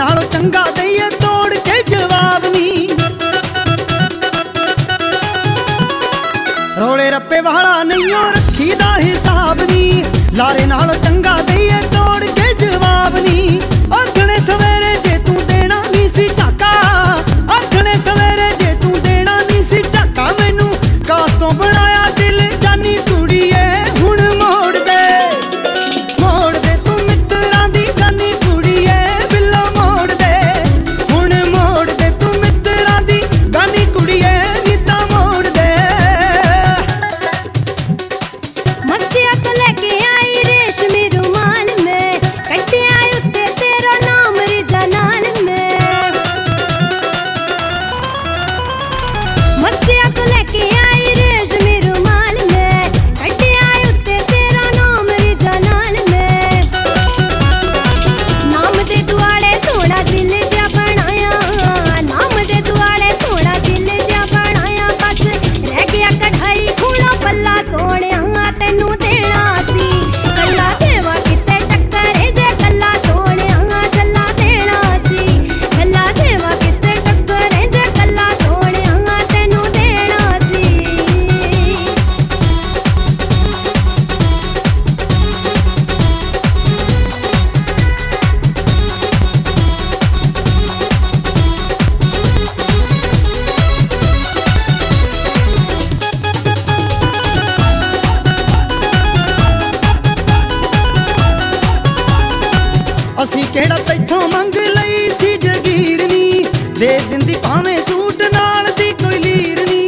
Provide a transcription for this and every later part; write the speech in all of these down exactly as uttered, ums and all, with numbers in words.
नालों चंगा दईए तोड़ के जवाब नी। रोले रप्पे वाला नहीं रखी दा हिसाब नी। लारे नालों चंगा दईए तोड़ के जवाब नी। आखने सवेरे जे तू देना नी सी झाका, आखने सवेरे जे तू देना नी सी झाका। मैनू कास तो बनाया दिल जानी कुड़िए, हुण मोड़ दे मोड़ दे तू मित्रां दी जानी कुड़िए, बिल्लो मोड़ दे हुण मोड़ दे तू मित्रां दी जानी कुड़िए, नीता मोड़ दे। मस्सिया को लेके आई रेशमी रुमाल में, कट्टे आए उत्ते तेरा नाम रिजा नाल में। मस्सिया को लेके आई रेशमी रुमाल में, कट्टे आए उत्ते तेरा नाम रिजा नाल में। नाम दे दुआले सोना दिल जा बनाया, नाम दे दुआले सोना दिल जा बनाया। बस रह गया कढ़ाई खूला पल्ला सोहणिया तेनू देना सी, कल्ला देवा किते टक्करे जे कल्ला सोहणिया कल्ला देना सी। कल्ला देवा किते टक्करे जे कल्ला सोहणिया तेनू देना सी। असी केड़ा तैथों मंग लई सी जगीर नी, दे दिंदी भावें सूट नाल दी कोई लीर नी।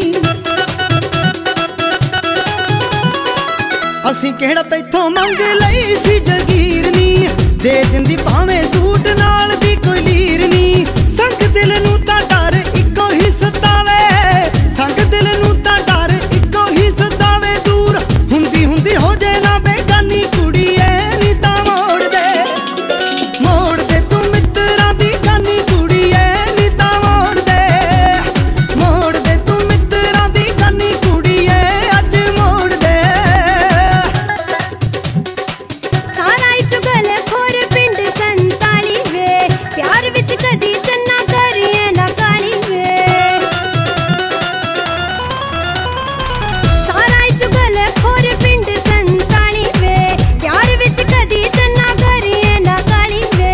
असी केड़ा तैथों मंग लई सी जगीर नी, दे दिंदी भावें सूट नाल दी कोई लीर नी। संग दिल नू तां डर इक्को ही सतावे, संग दिल नू तां डर इक्को ही सतावे। दूर हुंदी हुंदी हो जे ना बेगानी कुड़िए, नी तां मोड़ दे मोड़ दे तू मित्रां दी जानी कुड़िए, नी तां मोड़ दे मोड़ दे तू मित्रां दी जानी कुड़िए, अज मोड़ दे। सारा ही चुगल खोर पिंड संताली वे, प्यार विच कदी चन्ना करिए ना काली वे। सारा ही चुगल खोर पिंड संताली वे, प्यार विच कदी चन्ना करिए ना काली वे।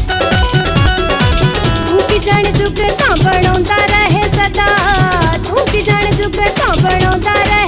तू की जाने जुग तां बनाउंदा रहे सदा, तू की जाने जुग तां बनाउंदा रहे